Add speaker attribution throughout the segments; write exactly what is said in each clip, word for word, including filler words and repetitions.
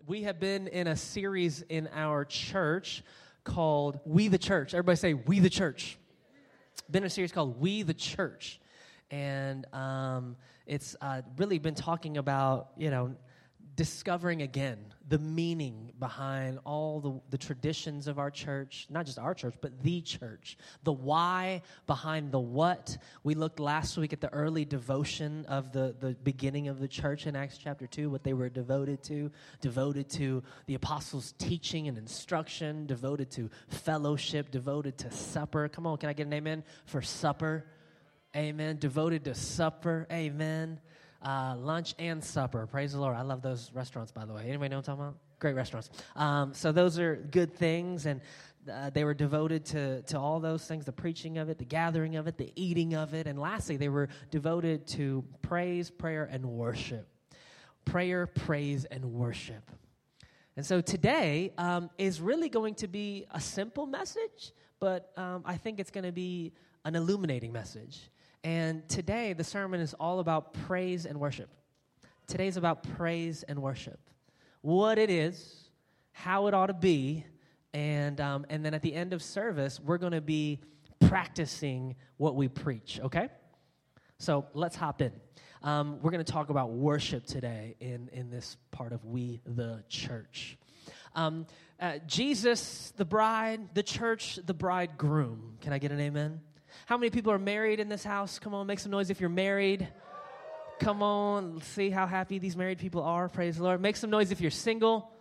Speaker 1: We have been in a series in our church called We the Church. Everybody say, We the Church. Been in a series called We the Church. And um, it's uh, really been talking about, you know, discovering again the meaning behind all the, the traditions of our church, not just our church, but the church, the why behind the what. We looked last week at the early devotion of the, the beginning of the church in Acts chapter two, what they were devoted to, devoted to the apostles' teaching and instruction, devoted to fellowship, devoted to supper. Come on, can I get an amen for supper? Amen. Devoted to supper. Amen. Uh, lunch and supper. Praise the Lord. I love those restaurants, by the way. Anybody know what I'm talking about? Great restaurants. Um, so those are good things, and uh, they were devoted to, to all those things, the preaching of it, the gathering of it, the eating of it, and lastly, they were devoted to praise, prayer, and worship. Prayer, praise, and worship. And so today um, is really going to be a simple message, but um, I think it's going to be an illuminating message. And today, the sermon is all about praise and worship. Today's about praise and worship. What it is, how it ought to be, and um, and then at the end of service, we're going to be practicing what we preach, okay? So let's hop in. Um, we're going to talk about worship today in, in this part of We the Church. Um, uh, Jesus, the bride, the church, the bridegroom. Can I get an amen? How many people are married in this house? Come on, make some noise if you're married. Come on, see how happy these married people are. Praise the Lord. Make some noise if you're single.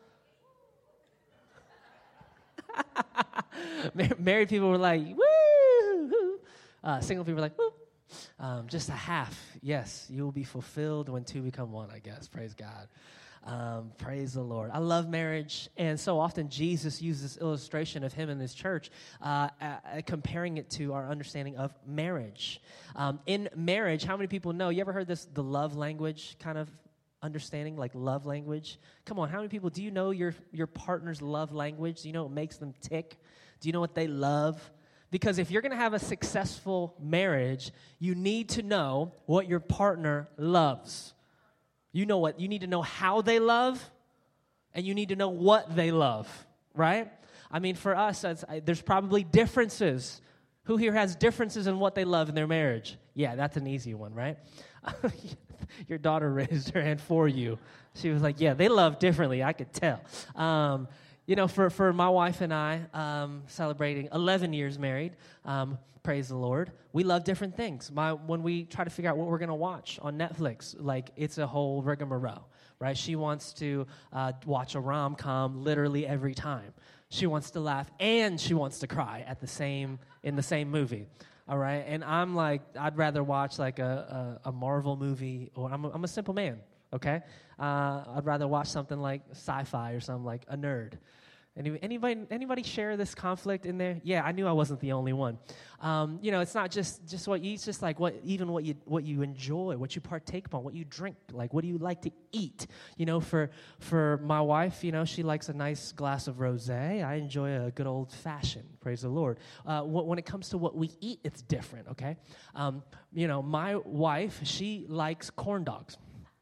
Speaker 1: Married people were like, woo! Uh, single people were like, woo! Um, just a half. Yes, you will be fulfilled when two become one, I guess. Praise God. Um, praise the Lord. I love marriage, and so often Jesus uses this illustration of him and his church, uh, uh, comparing it to our understanding of marriage. Um, in marriage, how many people know, you ever heard this, the love language kind of understanding, like love language? Come on, how many people, do you know your, your partner's love language? Do you know what makes them tick? Do you know what they love? Because if you're going to have a successful marriage, you need to know what your partner loves. You know what? You need to know how they love, and you need to know what they love, right? I mean, for us, as, I, there's probably differences. Who here has differences in what they love in their marriage? Yeah, that's an easy one, right? Your daughter raised her hand for you. She was like, yeah, they love differently. I could tell. Um, you know, for, for my wife and I, um, celebrating eleven years married, um, praise the Lord, we love different things. My When we try to figure out what we're going to watch on Netflix, like, it's a whole rigmarole, right? She wants to uh, watch a rom-com literally every time. She wants to laugh and she wants to cry at the same in the same movie, all right? And I'm like, I'd rather watch like a, a, a Marvel movie, or I'm a, I'm a simple man, okay? Uh, I'd rather watch something like sci-fi or something like a nerd. Any, anybody anybody share this conflict in there? Yeah, I knew I wasn't the only one. Um, you know, it's not just, just what you eat, it's just like what even what you what you enjoy, what you partake upon, what you drink, like what do you like to eat? You know, for for my wife, you know, she likes a nice glass of rosé. I enjoy a good old fashioned. Praise the Lord. Uh, wh- when it comes to what we eat, it's different. Okay, um, you know, my wife, she likes corn dogs.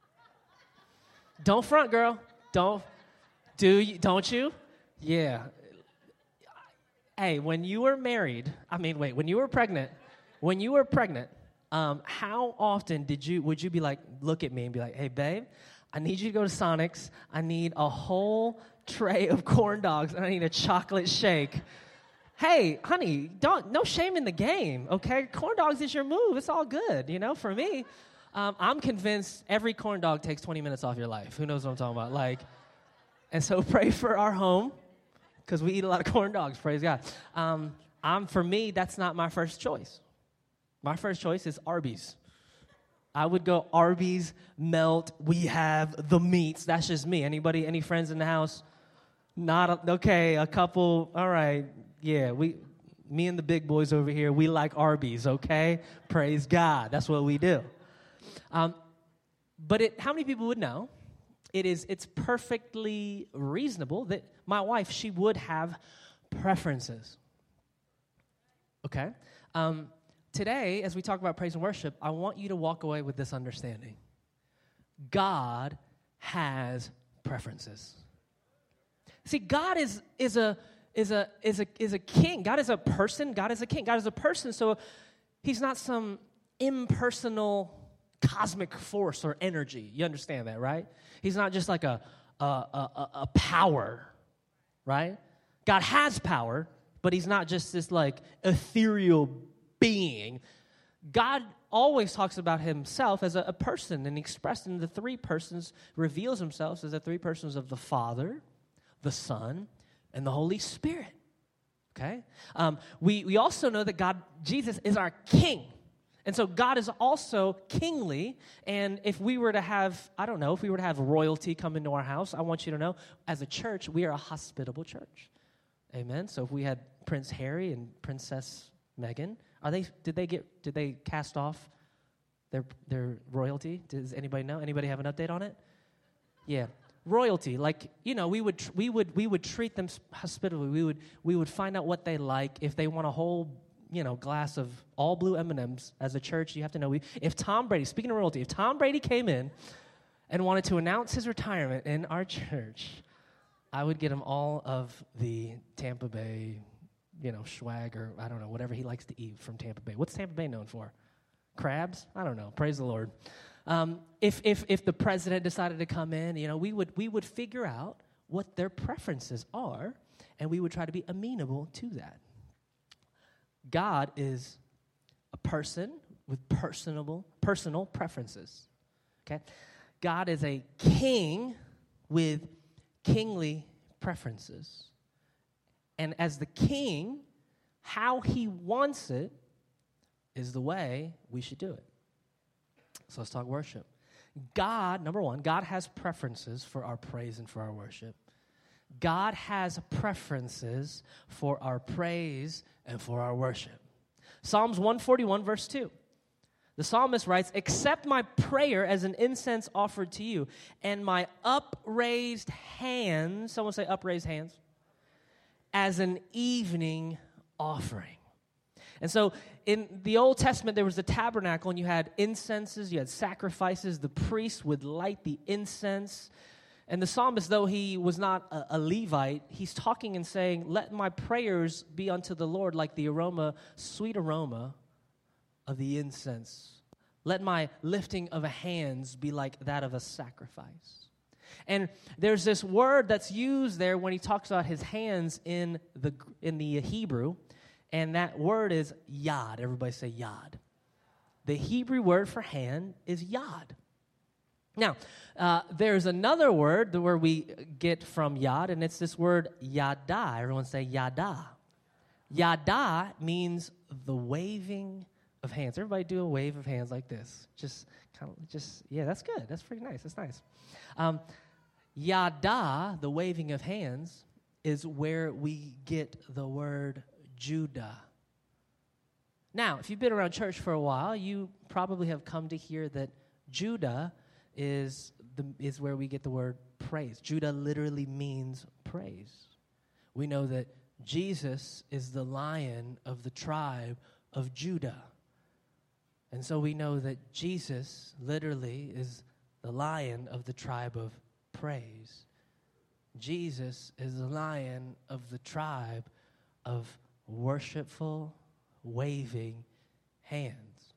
Speaker 1: Don't front, girl. Don't do you? Don't you? Yeah. Hey, when you were married, I mean, wait, when you were pregnant, when you were pregnant, um, how often did you, would you be like, look at me and be like, hey, babe, I need you to go to Sonic's. I need a whole tray of corn dogs, and I need a chocolate shake. Hey, honey, don't, no shame in the game, okay? Corn dogs is your move. It's all good, you know, for me. Um, I'm convinced every corn dog takes twenty minutes off your life. Who knows what I'm talking about? Like, and so pray for our home, because we eat a lot of corn dogs, praise God. Um, I'm, for me, that's not my first choice. My first choice is Arby's. I would go Arby's, melt, we have the meats. That's just me. Anybody, any friends in the house? Not, a, okay, a couple, all right, yeah, we, me and the big boys over here, we like Arby's, okay? Praise God, that's what we do. Um, but it, how many people would know? It is, it's perfectly reasonable that my wife, she would have preferences. Okay? Um, today, as we talk about praise and worship, I want you to walk away with this understanding. God has preferences. See, God is is a is a is a is a king. God is a person. God is a king. God is a person. So he's not some impersonal cosmic force or energy. You understand that, right? He's not just like a a a, a power, right? God has power, but he's not just this like ethereal being. God always talks about himself as a, a person, and expressed in the three persons, reveals himself as the three persons of the Father, the Son, and the Holy Spirit. Okay? Um, we, we also know that God, Jesus, is our King. And so God is also kingly, and if we were to have, I don't know, if we were to have royalty come into our house, I want you to know, as a church, we are a hospitable church. Amen? So if we had Prince Harry and Princess Meghan, are they, did they get, did they cast off their their royalty? Does anybody know? Anybody have an update on it? Yeah. Royalty, like, you know, we would, we would, we would treat them hospitably. We would, we would find out what they like. If they want a whole, you know, glass of all blue M and M's as a church, you have to know, we, if Tom Brady, speaking of royalty, if Tom Brady came in and wanted to announce his retirement in our church, I would get him all of the Tampa Bay, you know, swag, or I don't know, whatever he likes to eat from Tampa Bay. What's Tampa Bay known for? Crabs? I don't know. Praise the Lord. Um, if if if the president decided to come in, you know, we would we would figure out what their preferences are, and we would try to be amenable to that. God is a person with personable personal preferences. Okay? God is a king with kingly preferences. And as the king, how he wants it is the way we should do it. So let's talk worship. God, number one, God has preferences for our praise and for our worship. God has preferences for our praise and for our worship. Psalms one forty-one, verse two. The psalmist writes, "Accept my prayer as an incense offered to you, and my upraised hands," someone say upraised hands, "as an evening offering." And so in the Old Testament, there was the tabernacle, and you had incenses, you had sacrifices. The priest would light the incense. And the psalmist, though he was not a, a Levite, he's talking and saying, "Let my prayers be unto the Lord like the aroma, sweet aroma of the incense. Let my lifting of hands be like that of a sacrifice." And there's this word that's used there when he talks about his hands in the in the Hebrew, and that word is yad. Everybody say yad. The Hebrew word for hand is yad. Now, uh, there's another word where we get from yad, and it's this word yada. Everyone say yada. Yada means the waving of hands. Everybody do a wave of hands like this. Just kind of, just, yeah, that's good. That's pretty nice. That's nice. Um, yada, the waving of hands, is where we get the word Judah. Now, if you've been around church for a while, you probably have come to hear that Judah is the is where we get the word praise. Judah literally means praise. We know that Jesus is the Lion of the tribe of Judah. And so we know that Jesus literally is the Lion of the tribe of praise. Jesus is the Lion of the tribe of worshipful, waving hands.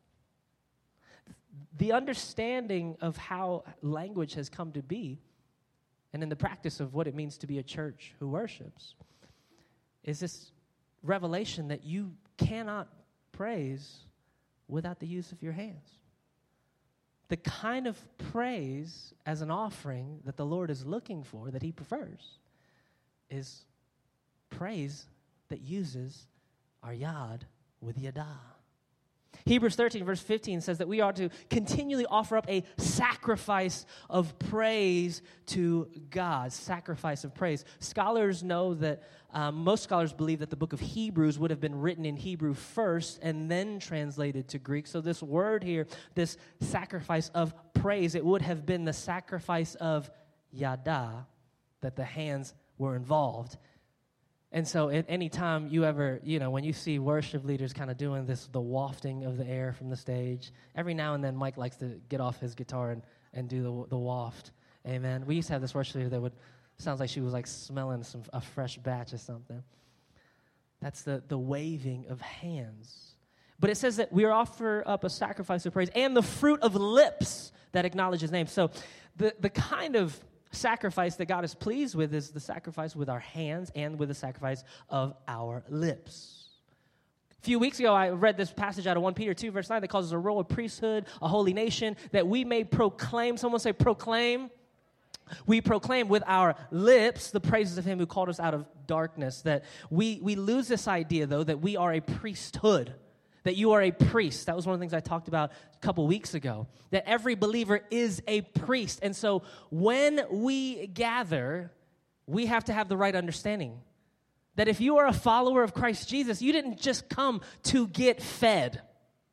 Speaker 1: The understanding of how language has come to be, and in the practice of what it means to be a church who worships, is this revelation that you cannot praise without the use of your hands. The kind of praise as an offering that the Lord is looking for, that he prefers, is praise that uses our yad with yada. Hebrews thirteen, verse fifteen says that we are to continually offer up a sacrifice of praise to God. Sacrifice of praise. Scholars know that, um, most scholars believe that the book of Hebrews would have been written in Hebrew first and then translated to Greek. So this word here, this sacrifice of praise, it would have been the sacrifice of yada, that the hands were involved. And so at any time you ever, you know, when you see worship leaders kind of doing this, the wafting of the air from the stage, every now and then Mike likes to get off his guitar and, and do the, the waft. Amen. We used to have this worship leader that would Sounds like she was like smelling some a fresh batch or something. That's the, the waving of hands. But it says that we are offer up a sacrifice of praise and the fruit of lips that acknowledge his name. So the, the kind of sacrifice that God is pleased with is the sacrifice with our hands and with the sacrifice of our lips. A few weeks ago, I read this passage out of First Peter two, verse nine, that calls us a royal priesthood, a holy nation, that we may proclaim, someone say proclaim. We proclaim with our lips the praises of him who called us out of darkness. That we, we lose this idea, though, that we are a priesthood, that you are a priest. That was one of the things I talked about a couple weeks ago, that every believer is a priest. And so when we gather, we have to have the right understanding. That if you are a follower of Christ Jesus, you didn't just come to get fed.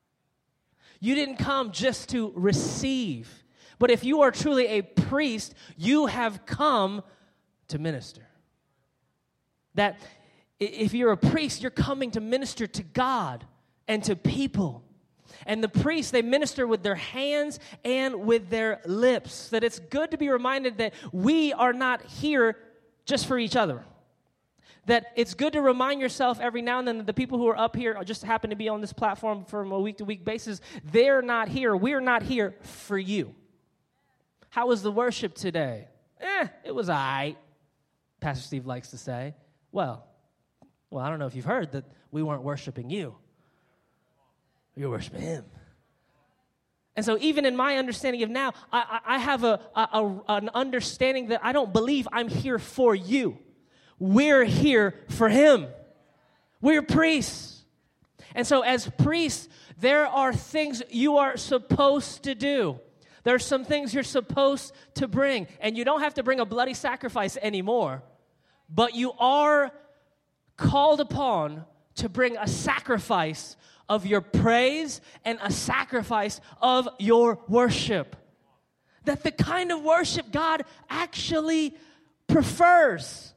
Speaker 1: You didn't come just to receive. But if you are truly a priest, you have come to minister. That if you're a priest, you're coming to minister to God and to people. And the priests, they minister with their hands and with their lips. That it's good to be reminded that we are not here just for each other. That it's good to remind yourself every now and then that the people who are up here just happen to be on this platform from a week-to-week basis. They're not here. We're not here for you. How was the worship today? Eh, it was all right, Pastor Steve likes to say. Well, well, I don't know if you've heard that we weren't worshiping you. We were worshiping him. And so even in my understanding of now, I, I have a, a, a an understanding that I don't believe I'm here for you. We're here for him. We're priests. And so as priests, there are things you are supposed to do. There's some things you're supposed to bring. And you don't have to bring a bloody sacrifice anymore. But you are called upon to bring a sacrifice of your praise and a sacrifice of your worship. That the kind of worship God actually prefers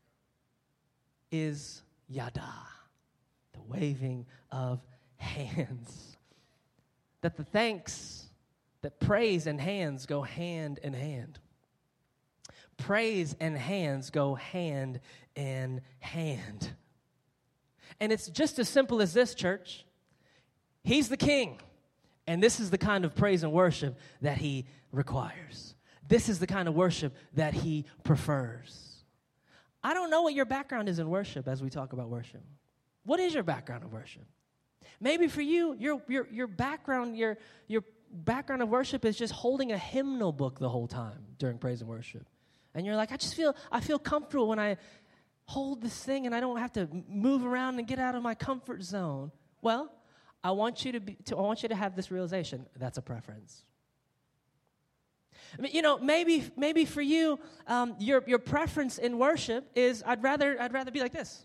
Speaker 1: is yada, the waving of hands. That the thanks, that praise and hands go hand in hand. Praise and hands go hand in hand. And it's just as simple as this, church. He's the king, and this is the kind of praise and worship that he requires. This is the kind of worship that he prefers. I don't know what your background is in worship as we talk about worship. What is your background of worship? Maybe for you, your your your background, your your background of worship is just holding a hymnal book the whole time during praise and worship. And you're like, I just feel I feel comfortable when I hold this thing and I don't have to move around and get out of my comfort zone. Well, I want you to be to, I want you to have this realization. That's a preference. I mean, you know, maybe maybe for you, um, your your preference in worship is I'd rather I'd rather be like this.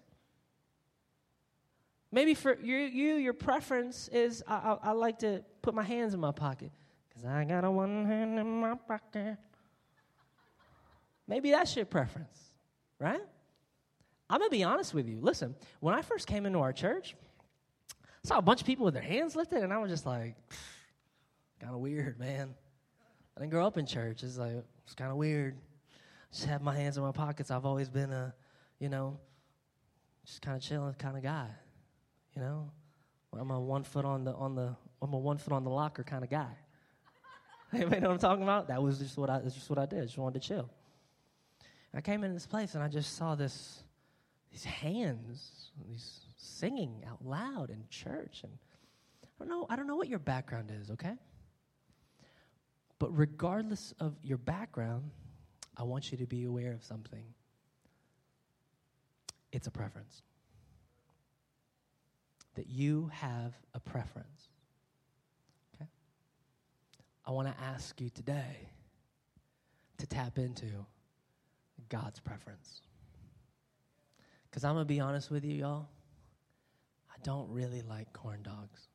Speaker 1: Maybe for you, you your preference is I, I, I like to put my hands in my pocket because I got a one hand in my pocket. Maybe that's your preference, right? I'm gonna be honest with you. Listen, when I first came into our church, I saw a bunch of people with their hands lifted, and I was just like, kind of weird, man. I didn't grow up in church. It's like, it's kind of weird. Just have my hands in my pockets. I've always been a, you know, just kind of chilling kind of guy, you know. I'm a one foot on the on the I'm a one foot on the locker kind of guy. Anybody know what I'm talking about? That was just what I that's just what I did. Just wanted to chill. I came into this place and I just saw this these hands, these singing out loud in church, and I don't know I don't know what your background is, okay? But regardless of your background, I want you to be aware of something. It's a preference. That you have a preference. Okay? I want to ask you today to tap into God's preference. Because I'm going to be honest with you, y'all. I don't really like corn dogs.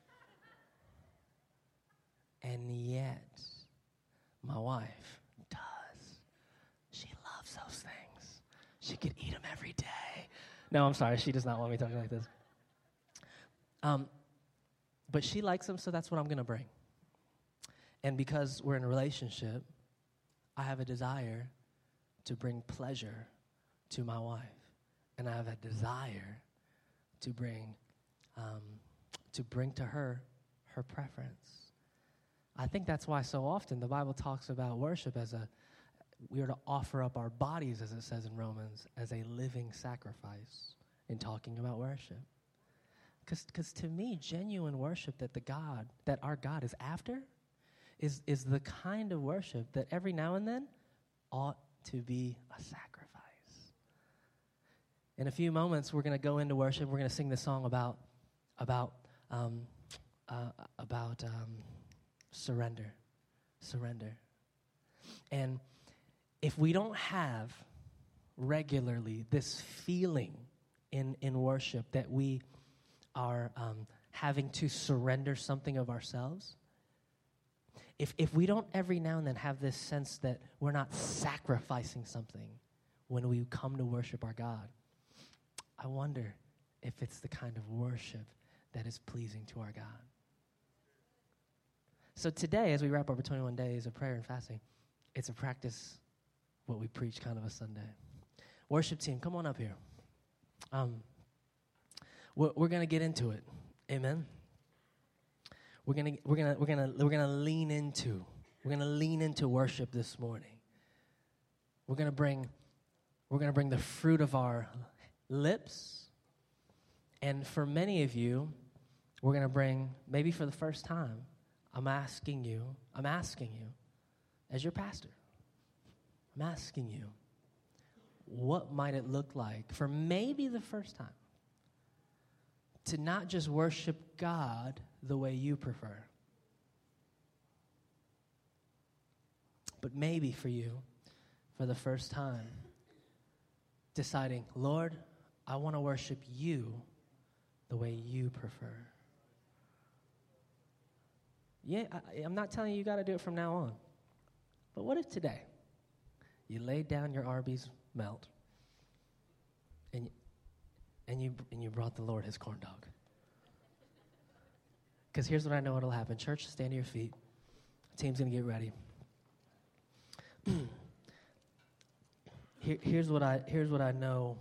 Speaker 1: And yet, my wife does. She loves those things. She could eat them every day. No, I'm sorry. She does not want me talking like this. Um, but she likes them, so that's what I'm going to bring. And because we're in a relationship, I have a desire to bring pleasure to my wife. And I have a desire to bring um, to bring to her her preference. I think that's why so often the Bible talks about worship as a, we are to offer up our bodies, as it says in Romans, as a living sacrifice in talking about worship. Because to me, genuine worship that the God, that our God is after, is, is the kind of worship that every now and then ought to be a sacrifice. In a few moments, we're going to go into worship. We're going to sing the song about, about, um, uh, about um, surrender, surrender. And if we don't have regularly this feeling in, in worship that we are um, having to surrender something of ourselves, if if we don't every now and then have this sense that we're not sacrificing something when we come to worship our God, I wonder if it's the kind of worship that is pleasing to our God. So today, as we wrap up our twenty-one days of prayer and fasting, it's a practice what we preach kind of a Sunday. Worship team, come on up here. Um, we're, we're going to get into it. Amen. We're gonna we're gonna we're gonna we're gonna lean into we're gonna lean into worship this morning. We're gonna bring we're gonna bring the fruit of our lips, and for many of you, we're gonna bring, maybe for the first time, I'm asking you, I'm asking you, as your pastor, I'm asking you, what might it look like for maybe the first time to not just worship God the way you prefer, but maybe for you, for the first time, deciding, Lord, I want to worship you the way you prefer. Yeah, I, I'm not telling you you got to do it from now on, but what if today you laid down your Arby's melt and and you and you brought the Lord his corn dog? Because here's what I know what'll happen. Church, stand to your feet. The team's going to get ready. Here, here's what I here's what I know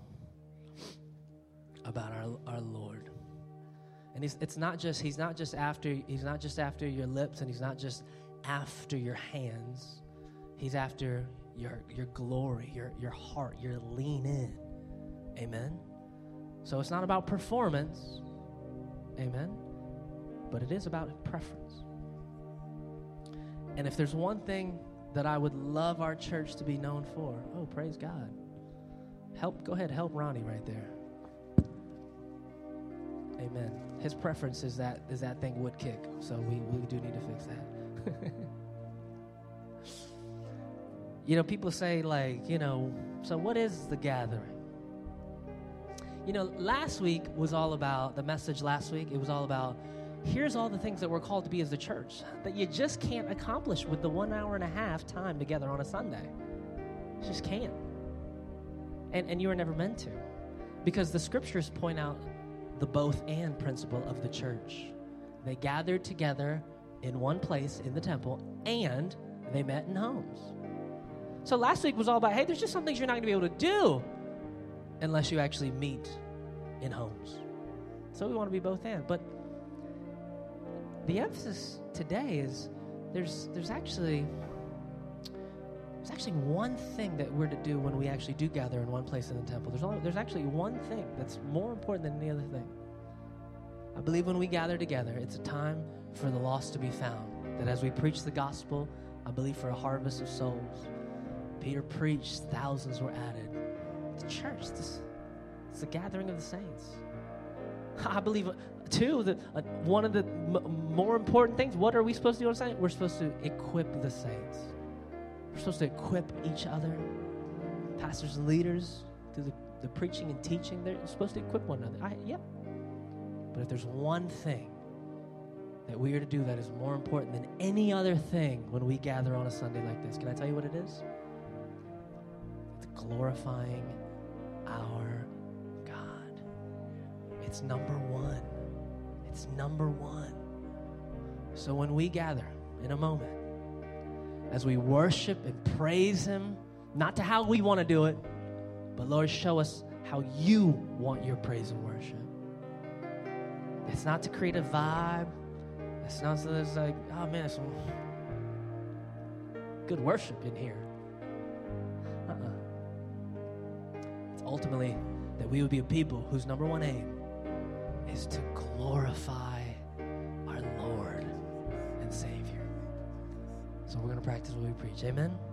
Speaker 1: about our our Lord. And he's, it's not just he's not just after he's not just after your lips, and he's not just after your hands. He's after your your glory, your your heart, your lean in. Amen. So it's not about performance. Amen. But it is about preference. And if there's one thing that I would love our church to be known for, oh, praise God. Help, go ahead, help Ronnie right there. Amen. His preference is that is that thing would kick, so we, we do need to fix that. You know, people say, like, you know, so what is the gathering? You know, last week was all about, the message last week, it was all about, here's all the things that we're called to be as the church that you just can't accomplish with the one hour and a half time together on a Sunday. You just can't. And, and you were never meant to. Because the scriptures point out the both and principle of the church. They gathered together in one place in the temple, and they met in homes. So last week was all about, hey, there's just some things you're not going to be able to do unless you actually meet in homes. So we want to be both and. But the emphasis today is there's there's actually there's actually one thing that we're to do when we actually do gather in one place in the temple. There's only, there's actually one thing that's more important than any other thing. I believe when we gather together, it's a time for the lost to be found. That as we preach the gospel, I believe for a harvest of souls. Peter preached, thousands were added. The church, this, it's the gathering of the saints. I believe, uh, too, that uh, one of the m- more important things, what are we supposed to do on Sunday? We're supposed to equip the saints. We're supposed to equip each other. Pastors and leaders, through the, the preaching and teaching, they're supposed to equip one another. I, yep. But if there's one thing that we are to do that is more important than any other thing when we gather on a Sunday like this, can I tell you what it is? It's glorifying our God. It's number one. It's number one. So when we gather in a moment, as we worship and praise him Not to how we want to do it, but Lord, show us how you want your praise and worship. It's not to create a vibe. It's not so there's like, oh man, there's some good worship in here. Uh-uh. It's ultimately that we would be a people whose number one aim is to glorify our Lord and Savior. So we're going to practice what we preach. Amen?